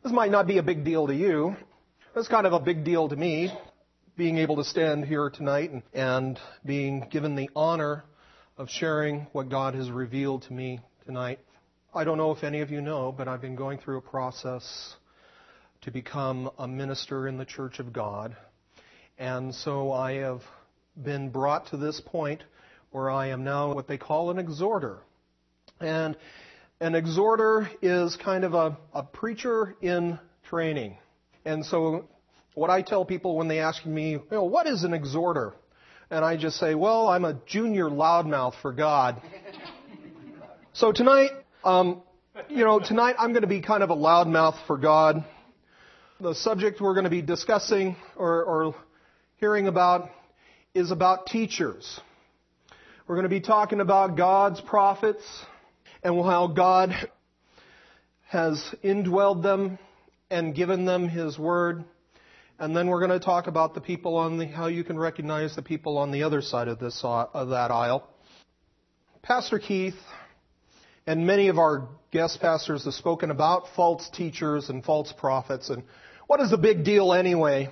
This might not be a big deal to you. It's kind of a big deal to me, being able to stand here tonight and being given the honor of sharing what God has revealed to me tonight. I don't know if any of you know, but I've been going through a process to become a minister in the Church of God. And so I have been brought to this point where I am now what they call an exhorter. And an exhorter is kind of a preacher in training. And so what I tell people when they ask me, what is an exhorter? And I just say, well, I'm a junior loudmouth for God. So tonight, tonight I'm going to be kind of a loudmouth for God. The subject we're going to be discussing or hearing about is about teachers. We're going to be talking about God's prophets and how God has indwelled them and given them His Word. And then we're going to talk about the people how you can recognize the people on the other side of that aisle. Pastor Keith and many of our guest pastors have spoken about false teachers and false prophets. And what is the big deal anyway?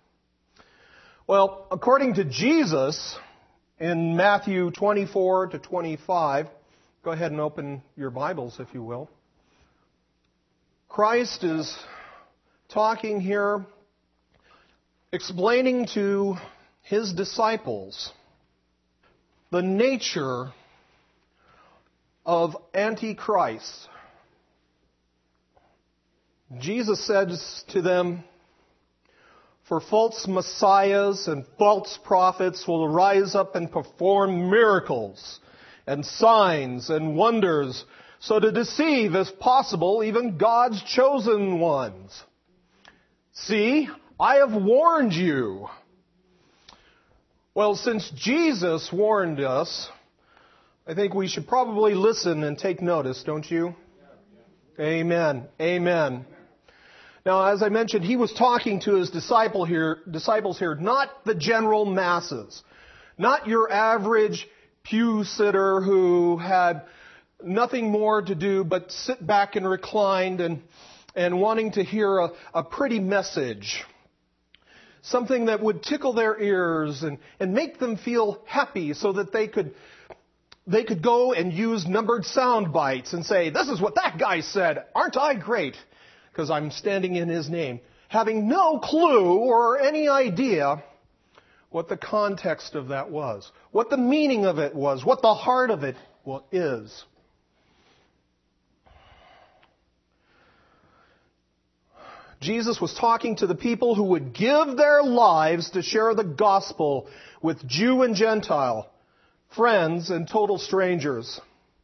Well, according to Jesus, in Matthew 24 to 25, go ahead and open your Bibles if you will. Christ is talking here, explaining to His disciples the nature of Antichrist. Jesus says to them, "For false messiahs and false prophets will rise up and perform miracles and signs and wonders, so to deceive, if possible, even God's chosen ones. See, I have warned you." Well, since Jesus warned us, I think we should probably listen and take notice, don't you? Amen. Amen. Now, as I mentioned, He was talking to His disciples here, not the general masses, not your average pew sitter who had nothing more to do but sit back and reclined and wanting to hear a pretty message. Something that would tickle their ears and make them feel happy so that they could go and use numbered sound bites and say, "This is what that guy said. Aren't I great? Because I'm standing in His name." Having no clue or any idea what the context of that was, what the meaning of it was, what the heart of it is. Jesus was talking to the people who would give their lives to share the gospel with Jew and Gentile, friends and total strangers.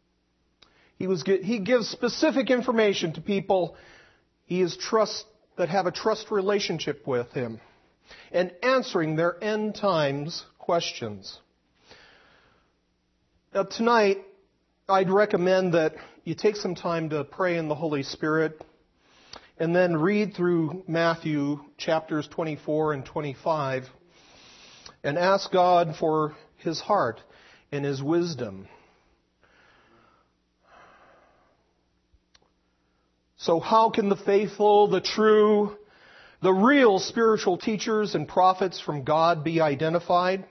He gives specific information to people that have a trust relationship with Him and answering their end times questions. Now tonight, I'd recommend that you take some time to pray in the Holy Spirit and then read through Matthew chapters 24 and 25 and ask God for His heart and His wisdom. So how can the faithful, the true, the real spiritual teachers and prophets from God be identified?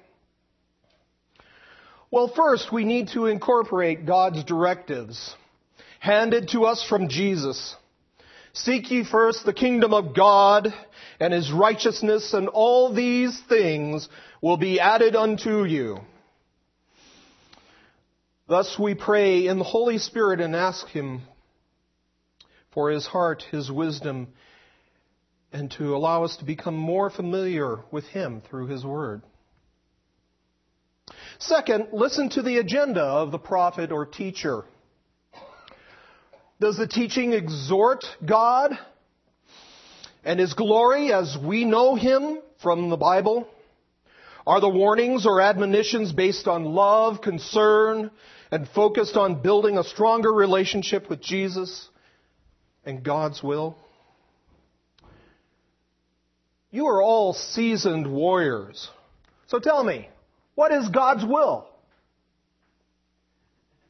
Well, first, we need to incorporate God's directives handed to us from Jesus. "Seek ye first the kingdom of God and His righteousness, and all these things will be added unto you." Thus we pray in the Holy Spirit and ask Him for His heart, His wisdom, and to allow us to become more familiar with Him through His Word. Second, listen to the agenda of the prophet or teacher. Does the teaching exhort God and His glory as we know Him from the Bible? Are the warnings or admonitions based on love, concern, and focused on building a stronger relationship with Jesus and God's will? You are all seasoned warriors. So tell me, what is God's will?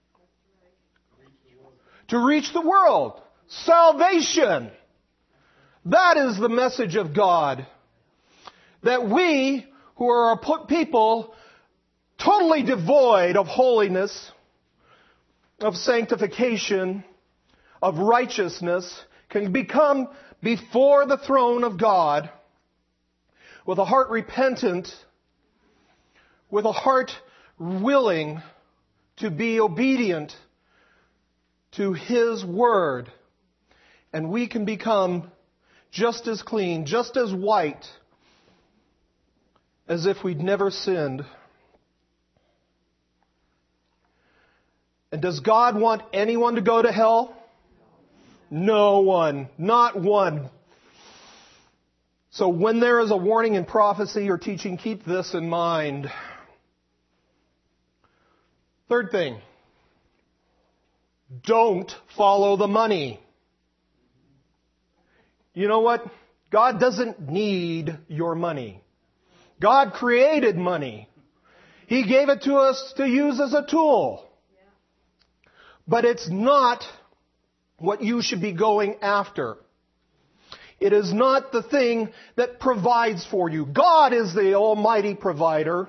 To reach the world. Salvation. That is the message of God. That we, who are a people totally devoid of holiness, of sanctification, of righteousness, can become before the throne of God with a heart repentant, with a heart willing to be obedient to His Word. And we can become just as clean, just as white, as if we'd never sinned. And does God want anyone to go to hell? No one. Not one. So when there is a warning in prophecy or teaching, keep this in mind. Third thing. Don't follow the money. You know what? God doesn't need your money. God created money. He gave it to us to use as a tool. But it's not what you should be going after. It is not the thing that provides for you. God is the almighty provider.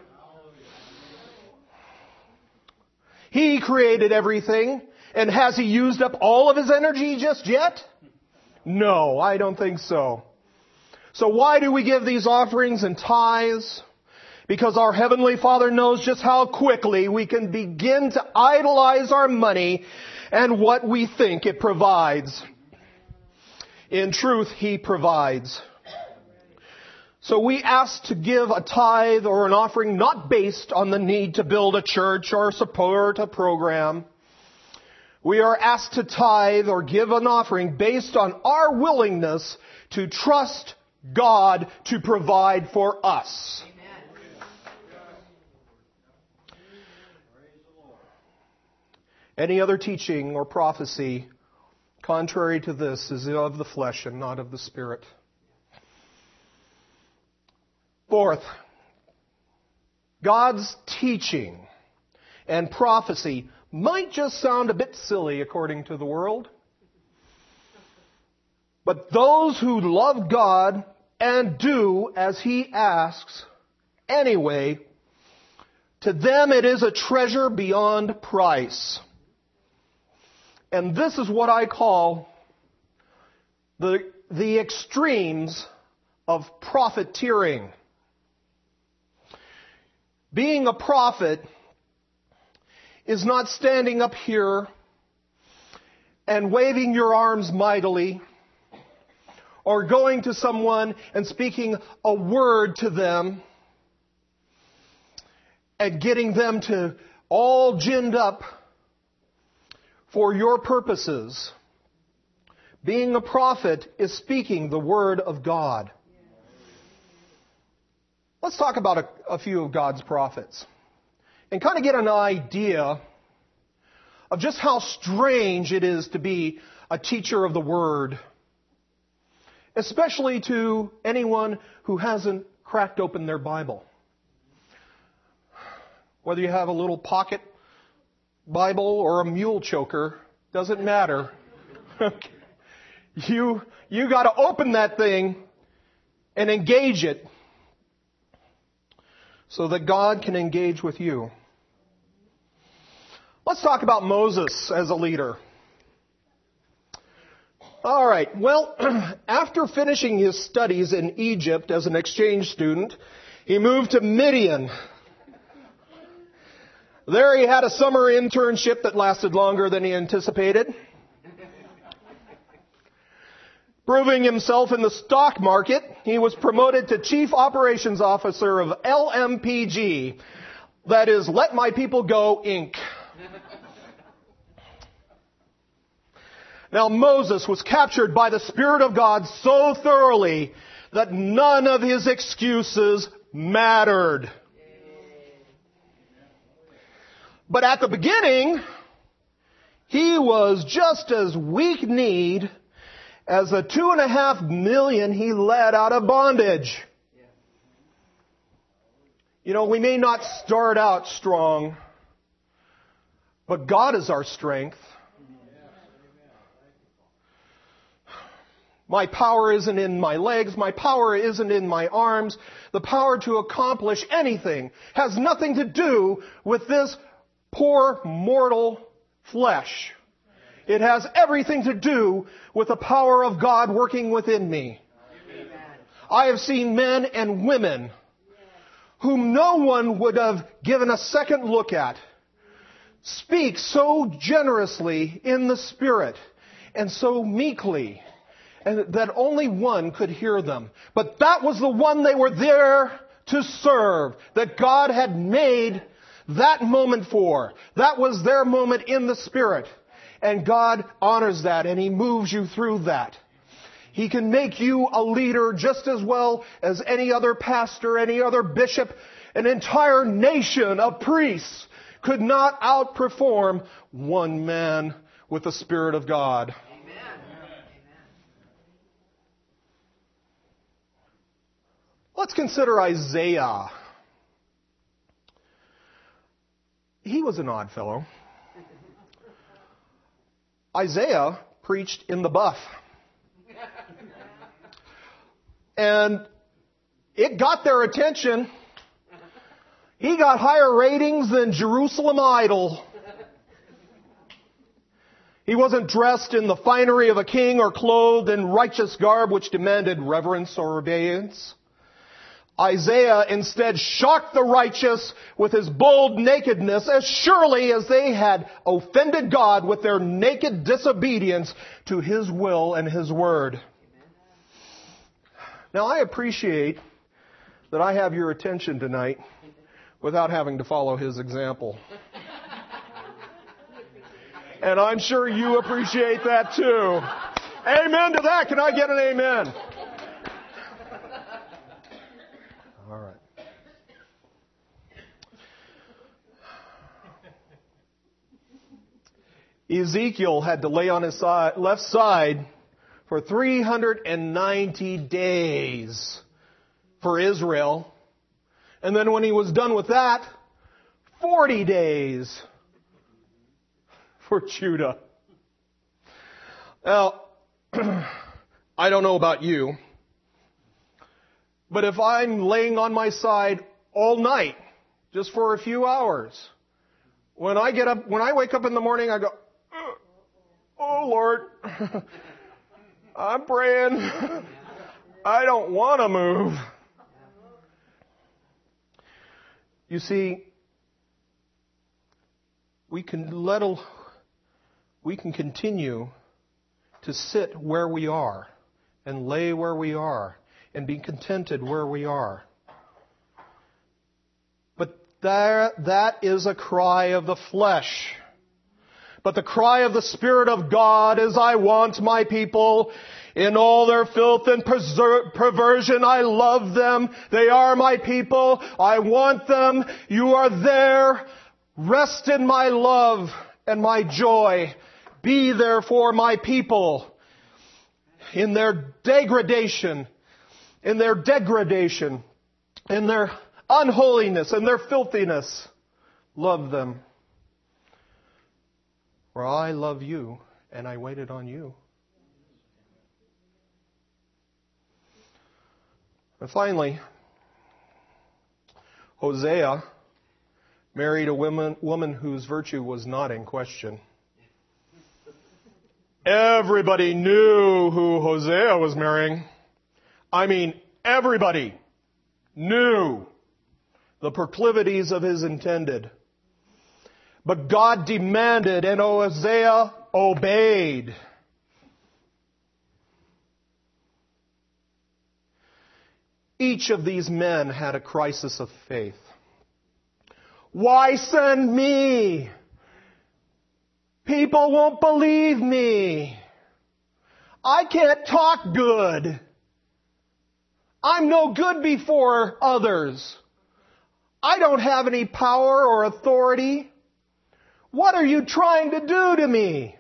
He created everything. And has He used up all of His energy just yet? No, I don't think so. So why do we give these offerings and tithes? Because our Heavenly Father knows just how quickly we can begin to idolize our money and what we think it provides. In truth, He provides. So we ask to give a tithe or an offering not based on the need to build a church or support a program. We are asked to tithe or give an offering based on our willingness to trust God to provide for us. Any other teaching or prophecy contrary to this is of the flesh and not of the Spirit. Fourth, God's teaching and prophecy might just sound a bit silly according to the world. But those who love God and do as He asks anyway, to them it is a treasure beyond price. And this is what I call the extremes of profiteering. Being a prophet is not standing up here and waving your arms mightily or going to someone and speaking a word to them and getting them to all ginned up for your purposes. Being a prophet is speaking the Word of God. Let's talk about a few of God's prophets and kind of get an idea of just how strange it is to be a teacher of the Word, especially to anyone who hasn't cracked open their Bible. Whether you have a little pocket Bible or a mule choker, doesn't matter. You got to open that thing and engage it so that God can engage with you. Let's talk about Moses as a leader. All right. Well, after finishing his studies in Egypt as an exchange student, he moved to Midian. There he had a summer internship that lasted longer than he anticipated. Proving himself in the stock market, he was promoted to Chief Operations Officer of LMPG. That is, Let My People Go, Inc. Now Moses was captured by the Spirit of God so thoroughly that none of his excuses mattered. But at the beginning, he was just as weak-kneed as the 2.5 million he led out of bondage. You know, we may not start out strong, but God is our strength. My power isn't in my legs. My power isn't in my arms. The power to accomplish anything has nothing to do with this poor mortal flesh. It has everything to do with the power of God working within me. Amen. I have seen men and women whom no one would have given a second look at speak so generously in the Spirit and so meekly, and that only one could hear them. But that was the one they were there to serve, that God had made that moment for. That was their moment in the Spirit. And God honors that, and He moves you through that. He can make you a leader just as well as any other pastor, any other bishop. An entire nation of priests could not outperform one man with the Spirit of God. Let's consider Isaiah. He was an odd fellow. Isaiah preached in the buff. And it got their attention. He got higher ratings than Jerusalem Idol. He wasn't dressed in the finery of a king or clothed in righteous garb which demanded reverence or obedience. Isaiah instead shocked the righteous with his bold nakedness as surely as they had offended God with their naked disobedience to His will and His word. Now I appreciate that I have your attention tonight without having to follow his example. And I'm sure you appreciate that too. Amen to that. Can I get an amen? All right. Ezekiel had to lay on his left side for 390 days for Israel. And then when he was done with that, 40 days for Judah. Now, I don't know about you, but if I'm laying on my side all night, just for a few hours, when I wake up in the morning, I go, oh Lord, I'm praying. I don't want to move. You see, we can continue to sit where we are and lay where we are and be contented where we are. But that is a cry of the flesh. But the cry of the Spirit of God is, I want my people in all their filth and perversion. I love them. They are my people. I want them. You are there. Rest in my love and my joy. Be therefore my people in their degradation, in their unholiness, and their filthiness. Love them. For I love you, and I waited on you. And finally, Hosea married a woman whose virtue was not in question. Everybody knew who Hosea was marrying. I mean, everybody knew the proclivities of his intended. But God demanded, and Hosea obeyed. Each of these men had a crisis of faith. Why send me? People won't believe me. I can't talk good. I'm no good before others. I don't have any power or authority. What are you trying to do to me?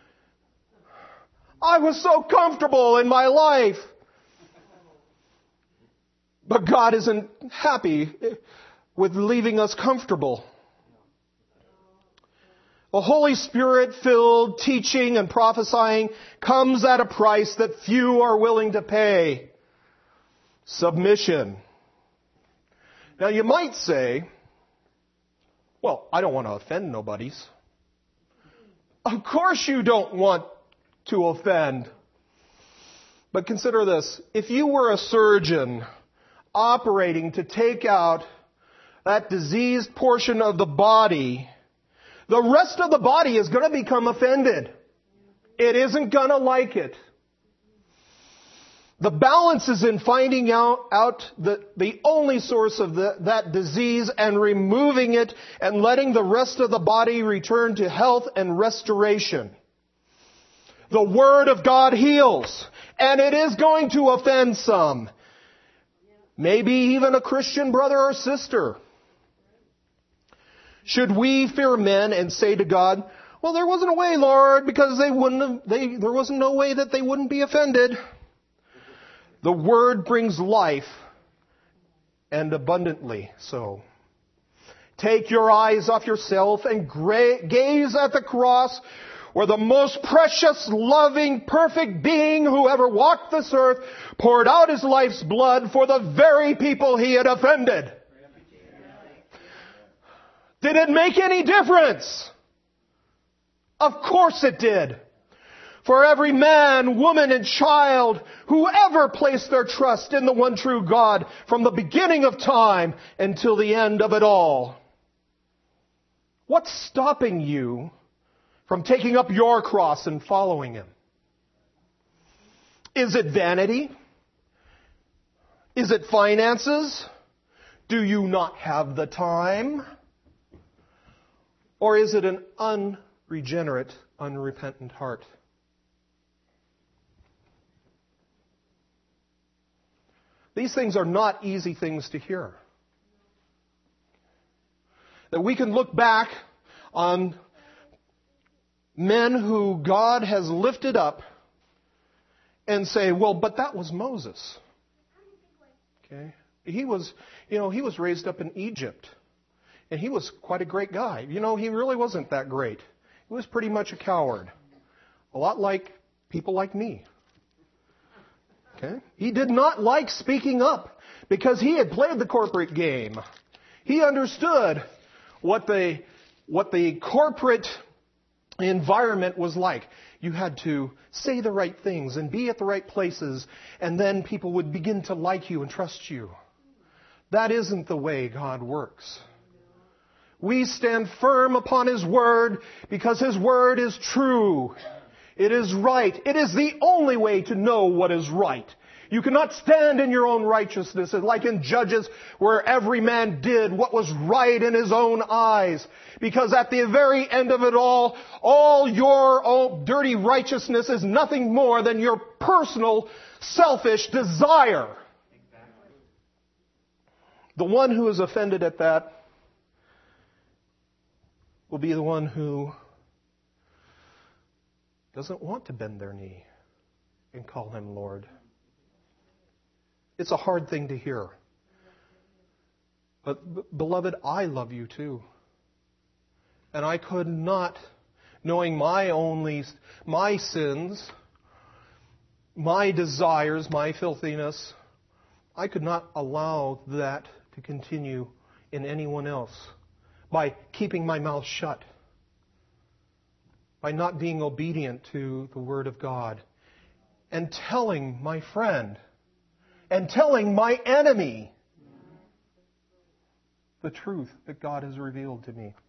I was so comfortable in my life. But God isn't happy with leaving us comfortable. The Holy Spirit-filled teaching and prophesying comes at a price that few are willing to pay. Submission. Now you might say, well, I don't want to offend nobodies. Of course you don't want to offend. But consider this. If you were a surgeon operating to take out that diseased portion of the body, the rest of the body is going to become offended. It isn't going to like it. The balance is in finding out the only source of that disease and removing it and letting the rest of the body return to health and restoration. The Word of God heals, and it is going to offend some. Maybe even a Christian brother or sister. Should we fear men and say to God, well, there wasn't a way, Lord, because there wasn't no way that they wouldn't be offended. The Word brings life, and abundantly so. Take your eyes off yourself and gaze at the cross, where the most precious, loving, perfect being who ever walked this earth poured out his life's blood for the very people he had offended. Did it make any difference? Of course it did. For every man, woman, and child who ever placed their trust in the one true God from the beginning of time until the end of it all. What's stopping you from taking up your cross and following Him? Is it vanity? Is it finances? Do you not have the time? Or is it an unregenerate, unrepentant heart? These things are not easy things to hear. That we can look back on men who God has lifted up and say, well, but that was Moses. Okay? He was raised up in Egypt. And he was quite a great guy. He really wasn't that great. He was pretty much a coward. A lot like people like me. Okay? He did not like speaking up because he had played the corporate game. He understood what the corporate environment was like. You had to say the right things and be at the right places, and then people would begin to like you and trust you. That isn't the way God works. We stand firm upon His Word because His Word is true. It is right. It is the only way to know what is right. You cannot stand in your own righteousness, like in Judges, where every man did what was right in his own eyes. Because at the very end of it all your own dirty righteousness is nothing more than your personal, selfish desire. The one who is offended at that will be the one who doesn't want to bend their knee and call Him Lord. It's a hard thing to hear. But, beloved, I love you too. And I could not, knowing my sins, my desires, my filthiness, I could not allow that to continue in anyone else by keeping my mouth shut, by not being obedient to the Word of God, and telling my friend, and telling my enemy the truth that God has revealed to me.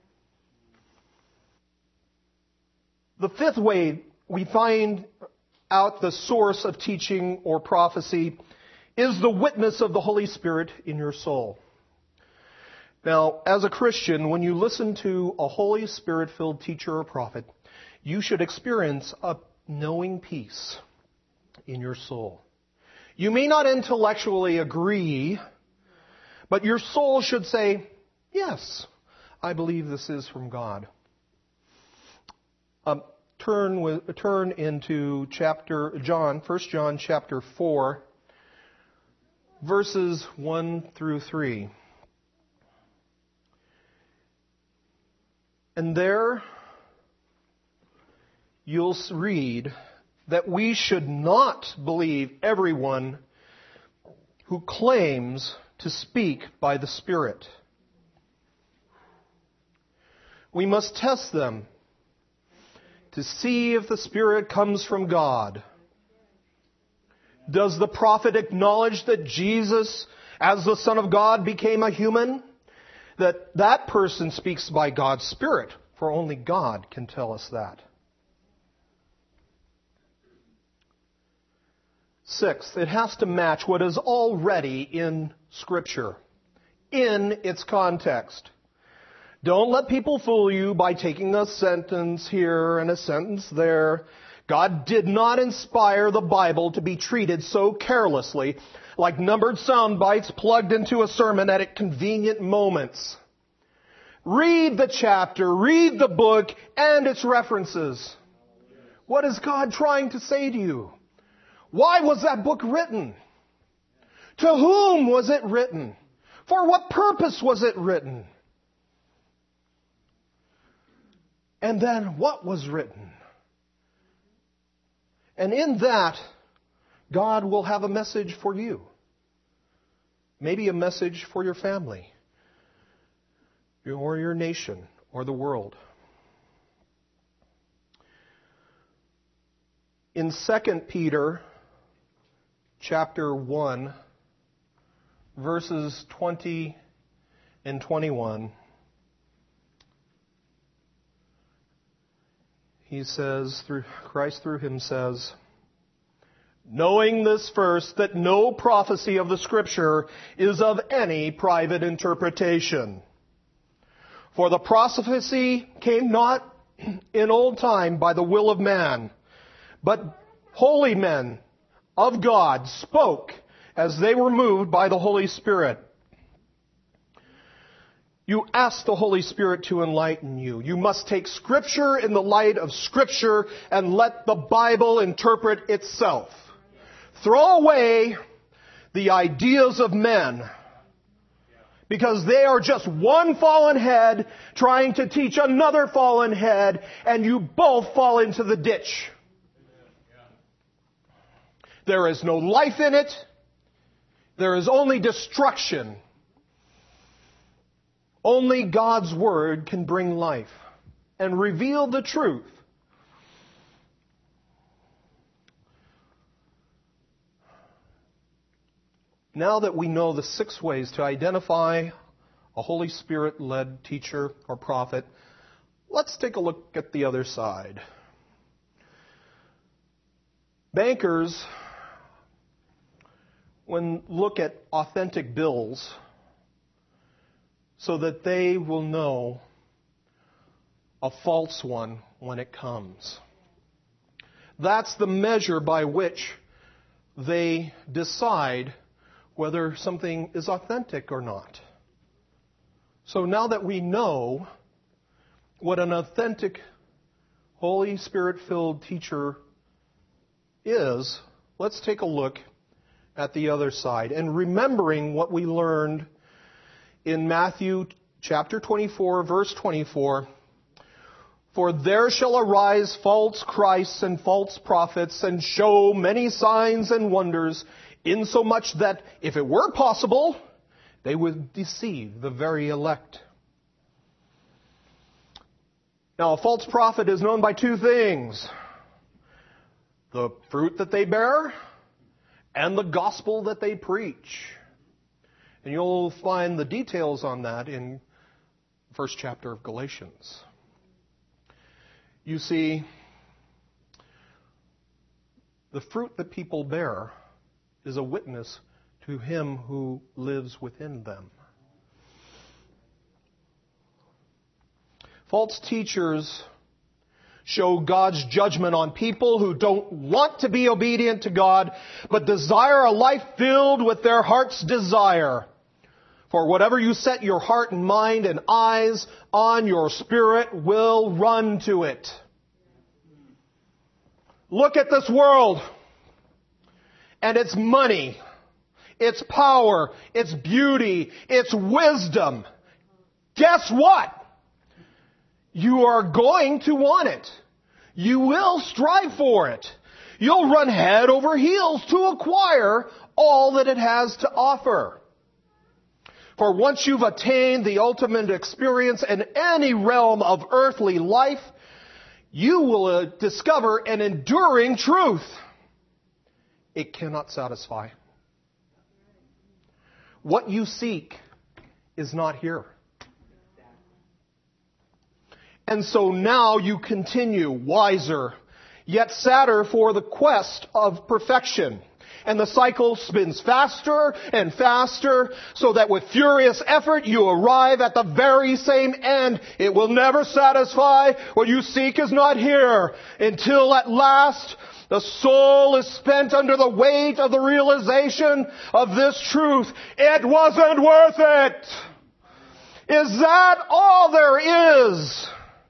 The fifth way we find out the source of teaching or prophecy is the witness of the Holy Spirit in your soul. Now, as a Christian, when you listen to a Holy Spirit-filled teacher or prophet, you should experience a knowing peace in your soul. You may not intellectually agree, but your soul should say, yes, I believe this is from God. Turn into 1 John chapter 4, verses 1 through 3. And there you'll read that we should not believe everyone who claims to speak by the Spirit. We must test them to see if the Spirit comes from God. Does the prophet acknowledge that Jesus, as the Son of God, became a human? That person speaks by God's Spirit, for only God can tell us that. Sixth, it has to match what is already in Scripture, in its context. Don't let people fool you by taking a sentence here and a sentence there. God did not inspire the Bible to be treated so carelessly, like numbered sound bites plugged into a sermon at convenient moments. Read the chapter, read the book and its references. What is God trying to say to you? Why was that book written? To whom was it written? For what purpose was it written? And then what was written? And in that, God will have a message for you. Maybe a message for your family, or your nation, or the world. In 2 Peter chapter 1, verses 20 and 21, he says, Christ through him says, knowing this first, that no prophecy of the Scripture is of any private interpretation. For the prophecy came not in old time by the will of man, but holy men of God spoke as they were moved by the Holy Spirit. You ask the Holy Spirit to enlighten you. You must take Scripture in the light of Scripture and let the Bible interpret itself. Throw away the ideas of men, because they are just one fallen head trying to teach another fallen head, and you both fall into the ditch. There is no life in it. There is only destruction. Only God's Word can bring life and reveal the truth. Now that we know the 6 ways to identify a Holy Spirit-led teacher or prophet, let's take a look at the other side. Bankers, look at authentic bills so that they will know a false one when it comes. That's the measure by which they decide whether something is authentic or not. So now that we know what an authentic, Holy Spirit-filled teacher is, let's take a look at the other side. And remembering what we learned in Matthew chapter 24, verse 24, for there shall arise false Christs and false prophets, and show many signs and wonders, insomuch that, if it were possible, they would deceive the very elect. Now, a false prophet is known by 2 things: the fruit that they bear and the gospel that they preach. And you'll find the details on that in the first chapter of Galatians. You see, the fruit that people bear is a witness to Him who lives within them. False teachers show God's judgment on people who don't want to be obedient to God, but desire a life filled with their heart's desire. For whatever you set your heart and mind and eyes on, your spirit will run to it. Look at this world and its money, its power, its beauty, its wisdom. Guess what? You are going to want it. You will strive for it. You'll run head over heels to acquire all that it has to offer. For once you've attained the ultimate experience in any realm of earthly life, you will discover an enduring truth. It cannot satisfy. What you seek is not here. And so now you continue wiser, yet sadder for the quest of perfection. And the cycle spins faster and faster, so that with furious effort you arrive at the very same end. It will never satisfy. What you seek is not here, until at last the soul is spent under the weight of the realization of this truth. It wasn't worth it. Is that all there is?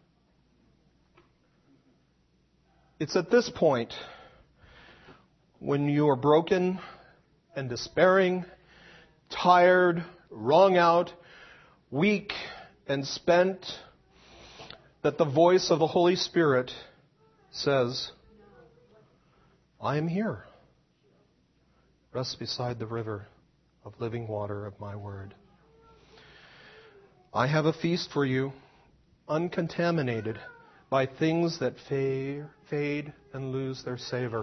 It's at this point, when you are broken and despairing, tired, wrung out, weak and spent, that the voice of the Holy Spirit says, I am here. Rest beside the river of living water of my word. I have a feast for you, uncontaminated by things that fade and lose their savor.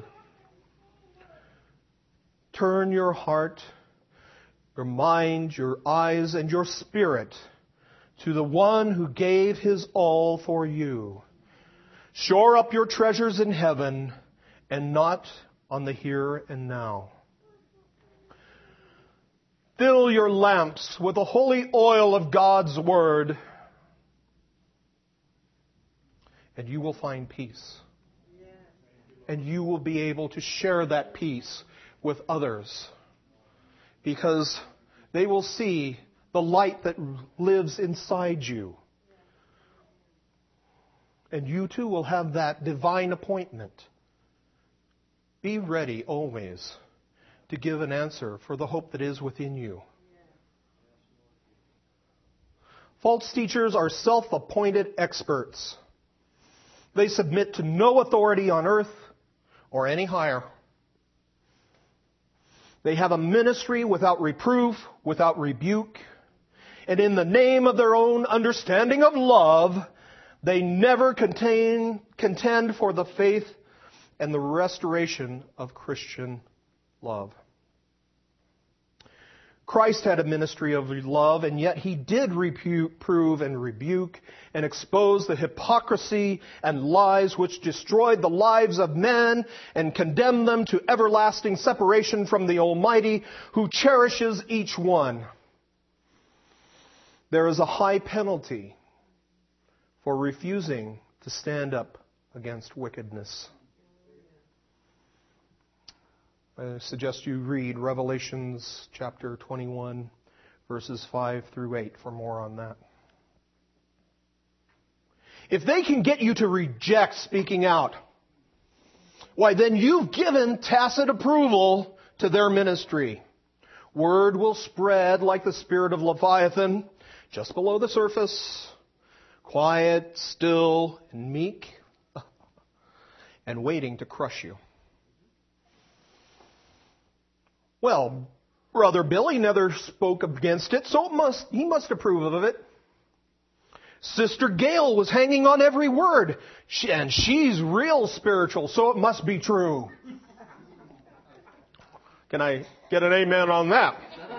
Turn your heart, your mind, your eyes, and your spirit to the one who gave his all for you. Shore up your treasures in heaven and not on the here and now. Fill your lamps with the holy oil of God's word, and you will find peace. And you will be able to share that peace with others, because they will see the light that lives inside you. And you too will have that divine appointment. Be ready always to give an answer for the hope that is within you. False teachers are self-appointed experts. They submit to no authority on earth or any higher. They have a ministry without reproof, without rebuke. And in the name of their own understanding of love, they never contend for the faith and the restoration of Christian love. Christ had a ministry of love, and yet he did reprove and rebuke and expose the hypocrisy and lies which destroyed the lives of men and condemned them to everlasting separation from the Almighty, who cherishes each one. There is a high penalty for refusing to stand up against wickedness. I suggest you read Revelations chapter 21, verses 5 through 8 for more on that. If they can get you to reject speaking out, why then you've given tacit approval to their ministry. Word will spread like the spirit of Leviathan, just below the surface, quiet, still, and meek, and waiting to crush you. Well, Brother Billy never spoke against it, so he must approve of it. Sister Gail was hanging on every word, and she's real spiritual, so it must be true. Can I get an amen on that?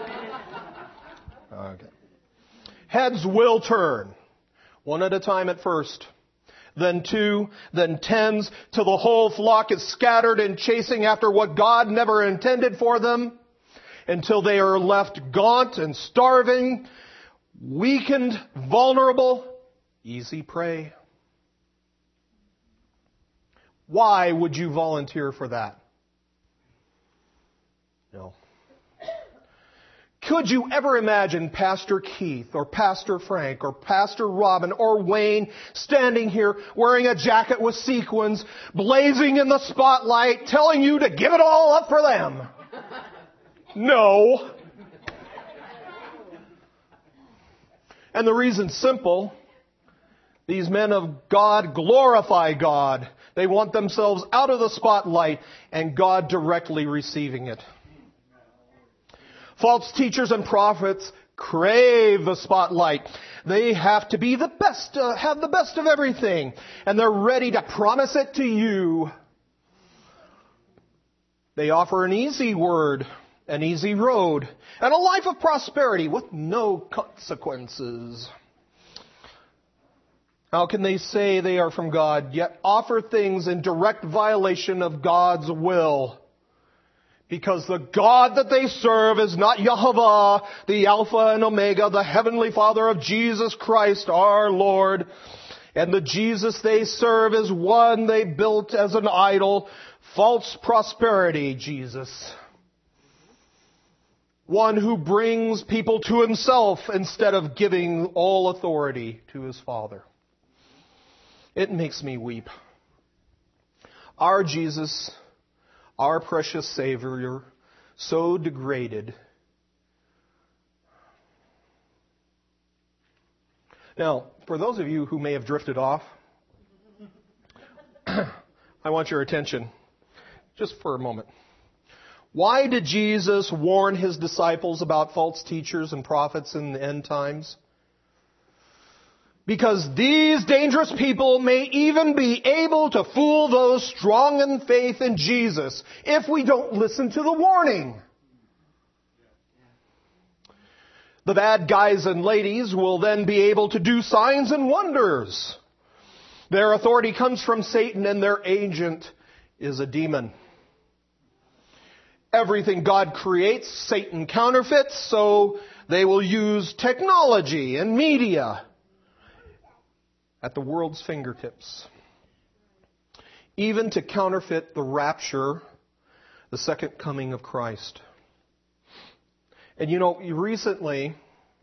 Okay. Heads will turn, one at a time at first, then two, then tens, till the whole flock is scattered and chasing after what God never intended for them, until they are left gaunt and starving, weakened, vulnerable, easy prey. Why would you volunteer for that? No. Could you ever imagine Pastor Keith or Pastor Frank or Pastor Robin or Wayne standing here wearing a jacket with sequins, blazing in the spotlight, telling you to give it all up for them? No. And the reason's simple. These men of God glorify God. They want themselves out of the spotlight and God directly receiving it. False teachers and prophets crave the spotlight. They have to be the best, have the best of everything, and they're ready to promise it to you. They offer an easy word, an easy road, and a life of prosperity with no consequences. How can they say they are from God, yet offer things in direct violation of God's will? Because the God that they serve is not Yahovah, the Alpha and Omega, the Heavenly Father of Jesus Christ, our Lord. And the Jesus they serve is one they built as an idol, false prosperity Jesus. One who brings people to himself instead of giving all authority to his Father. It makes me weep. Our Jesus, our precious Savior, so degraded. Now, for those of you who may have drifted off, I want your attention just for a moment. Why did Jesus warn his disciples about false teachers and prophets in the end times? Because these dangerous people may even be able to fool those strong in faith in Jesus if we don't listen to the warning. The bad guys and ladies will then be able to do signs and wonders. Their authority comes from Satan and their agent is a demon. Everything God creates, Satan counterfeits, so they will use technology and media at the world's fingertips, even to counterfeit the rapture, the second coming of Christ. And you know, recently,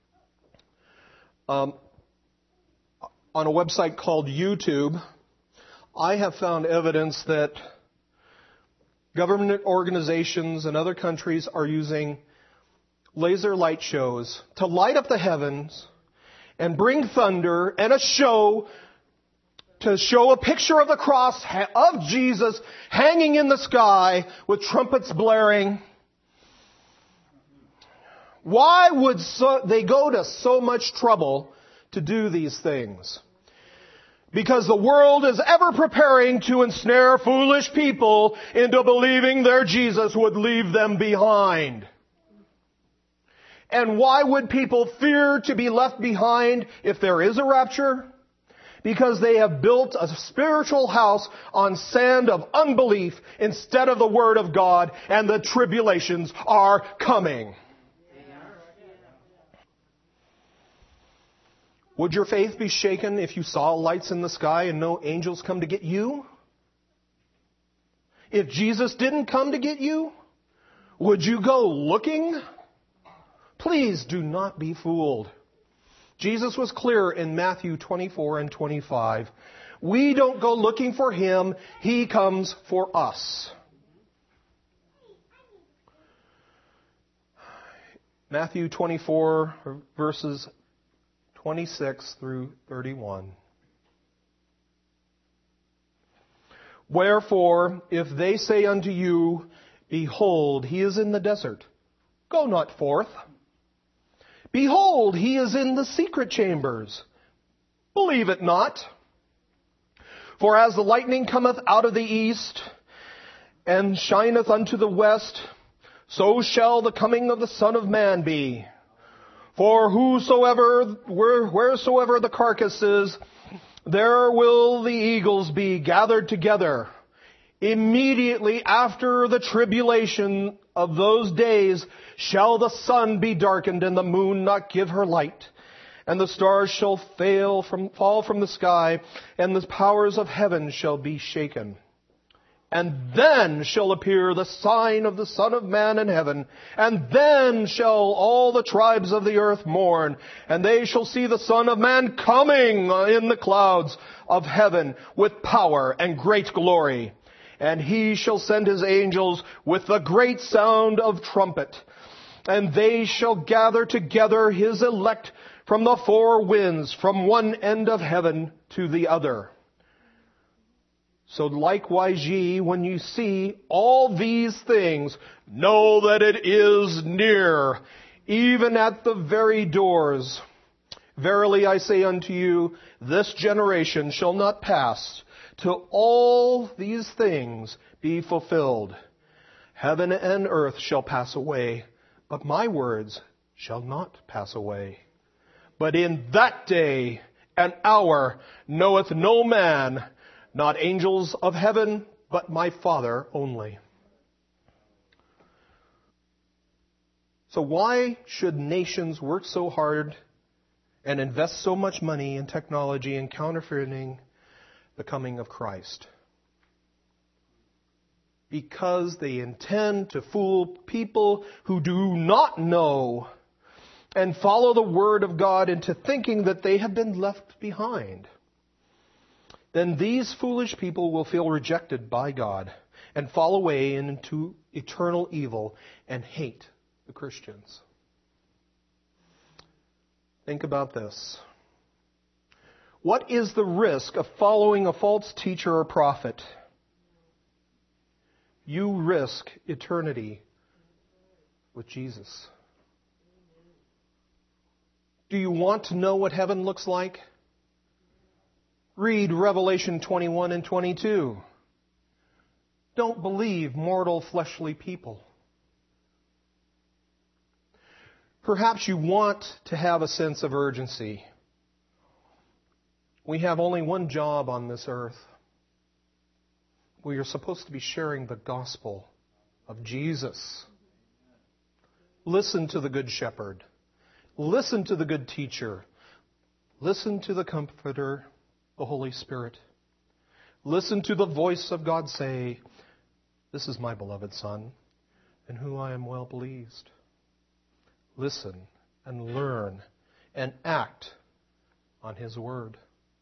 on a website called YouTube, I have found evidence that government organizations and other countries are using laser light shows to light up the heavens and bring thunder and a show to show a picture of the cross of Jesus hanging in the sky with trumpets blaring. Why would they go to so much trouble to do these things? Because the world is ever preparing to ensnare foolish people into believing their Jesus would leave them behind. And why would people fear to be left behind if there is a rapture? Because they have built a spiritual house on sand of unbelief instead of the Word of God, and the tribulations are coming. Would your faith be shaken if you saw lights in the sky and no angels come to get you? If Jesus didn't come to get you, would you go looking? Please do not be fooled. Jesus was clear in Matthew 24 and 25. We don't go looking for Him. He comes for us. Matthew 24 verses 26 through 31. Wherefore, if they say unto you, Behold, He is in the desert, go not forth. Behold, He is in the secret chambers. Believe it not. For as the lightning cometh out of the east, and shineth unto the west, so shall the coming of the Son of Man be. For wheresoever the carcass is, there will the eagles be gathered together. Immediately after the tribulation of those days shall the sun be darkened and the moon not give her light. And the stars shall fall from the sky, and the powers of heaven shall be shaken. And then shall appear the sign of the Son of Man in heaven. And then shall all the tribes of the earth mourn. And they shall see the Son of Man coming in the clouds of heaven with power and great glory. And He shall send His angels with the great sound of trumpet. And they shall gather together His elect from the four winds, from one end of heaven to the other. So likewise ye, when you see all these things, know that it is near, even at the very doors. Verily I say unto you, this generation shall not pass till all these things be fulfilled. Heaven and earth shall pass away, but my words shall not pass away. But in that day and hour knoweth no man, not angels of heaven, but my Father only. So why should nations work so hard and invest so much money in technology and counterfeiting the coming of Christ? Because they intend to fool people who do not know and follow the Word of God into thinking that they have been left behind. Then these foolish people will feel rejected by God and fall away into eternal evil and hate the Christians. Think about this. What is the risk of following a false teacher or prophet? You risk eternity with Jesus. Do you want to know what heaven looks like? Read Revelation 21 and 22. Don't believe mortal fleshly people. Perhaps you want to have a sense of urgency. We have only one job on this earth. We are supposed to be sharing the gospel of Jesus. Listen to the Good Shepherd. Listen to the good teacher. Listen to the Comforter, the Holy Spirit. Listen to the voice of God say, "This is my beloved Son, in whom I am well pleased." Listen and learn and act on His Word.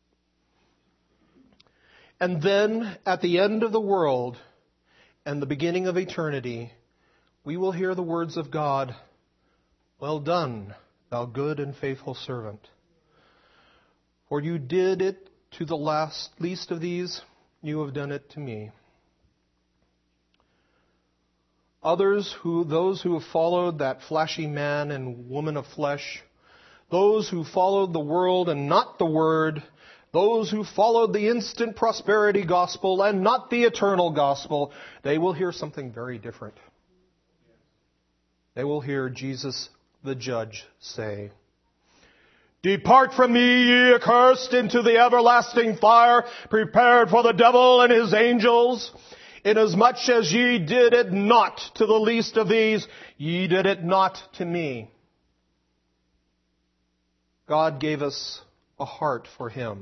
And then, at the end of the world and the beginning of eternity, we will hear the words of God, "Well done, thou good and faithful servant. For you did it to the least of these, you have done it to me." Those who have followed that flashy man and woman of flesh, those who followed the world and not the Word, those who followed the instant prosperity gospel and not the eternal gospel, they will hear something very different. They will hear Jesus, the judge, say, "Depart from me, ye accursed, into the everlasting fire, prepared for the devil and his angels. Inasmuch as ye did it not to the least of these, ye did it not to me." God gave us a heart for Him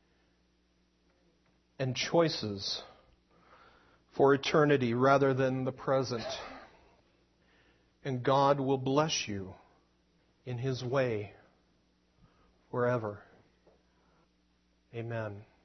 and choices for eternity rather than the present. And God will bless you in His way forever. Amen.